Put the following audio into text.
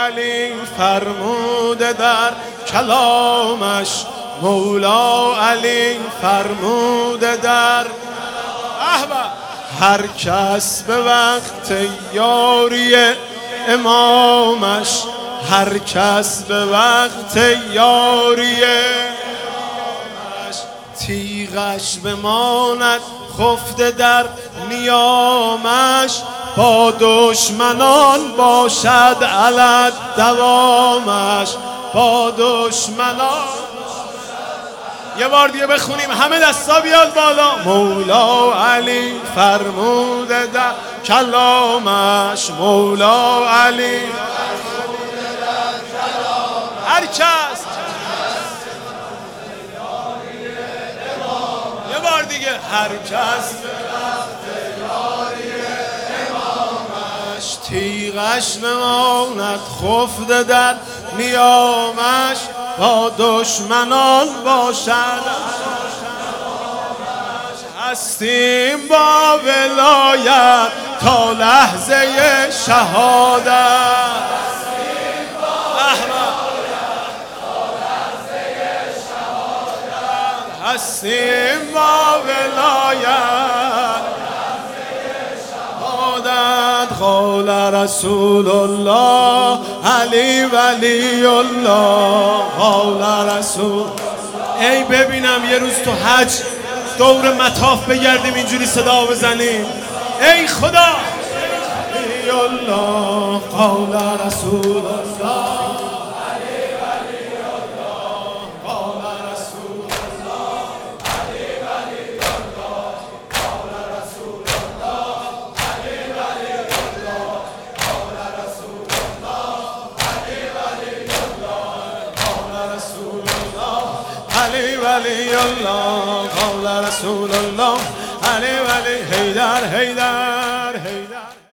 علی فرموده در کلامش، مولا علی فرموده در هر کس به وقت یاری امامش، هر کس به وقت یاری امامش، تیغش بماند خفته در نیامش، با دشمنان باشد علت دوامش، با دشمنان. یه بار دیگه بخونیم، همه دستا بیاد بالا. مولا علی فرموده در کلامش، مولا علی فرموده در کلامش، هر کس. یه بار دیگه، هر کس تیغش بماند خفته در نیامش، با دشمنان باشد. هستیم با ولایت تا لحظه شهادت، هستیم با ولایت قال رسول الله علی ولی الله، قال رسول. ای ببینم یه روز تو حج دور مطاف بگردیم اینجوری صدا بزنیم، ای خدا علی الله، قال رسول الله علی ولی الله، قال رسول الله علی ولی الله، قال رسول الله علی ولی الله، قال رسول الله علی ولی الله، قال رسول الله علی ولی الله، قال رسول الله علی ولی. حیدر حیدر.